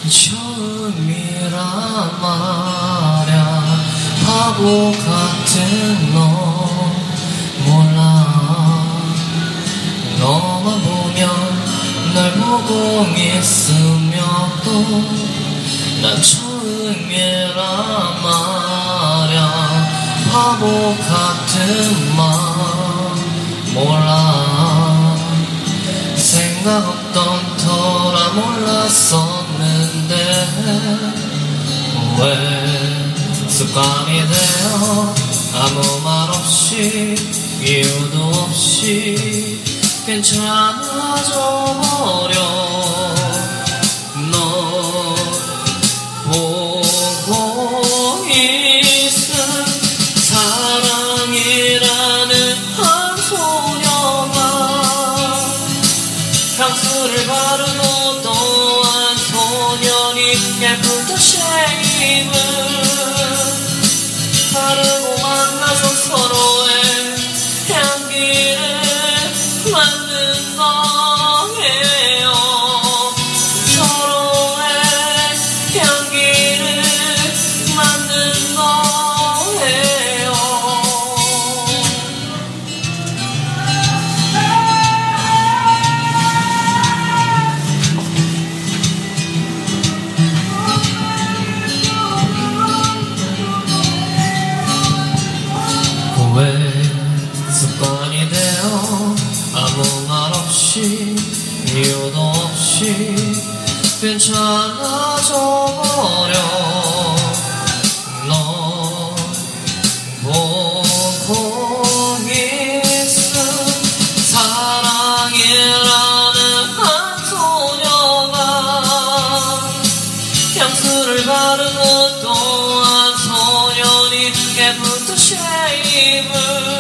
처음이란 말야 바보 같은 너 몰라 너만 보면 널 보고 있으면 또 난 처음이란 말야 바보 같은 맘 몰라 생각 없던 터라 몰랐었는데 왜 습관이 되어 아무 말 없이 이유도 없이 괜찮아져 버려 너 보고 있음 사랑이라는 한 소녀가 향수를 바르고 또한 소년이 예쁜 쉐입을 바르고 만나서 서로의 향기를 맡는 거예요 서로의 향기를 맡는 거예요 왜 습관이 되어 아무 말 없이 이유도 없이 괜찮아져 버려 너 보고 있음 사랑이라는 한 소녀가 향수를 바르고 또한 소년이 예쁜 쉐입을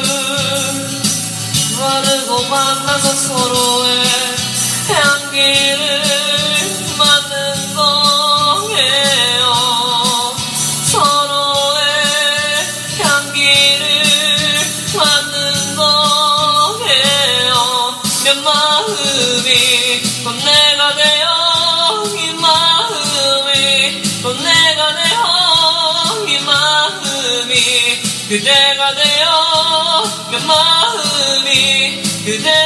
바르고 만나서 서로의 향기를 맡는 거예요 서로의 향기를 맡는 거예요 몇 마음이 곧 내가 되어 이 마음이 곧 내가 되어 이 마음이 그대가 되어 몇 마음이 그대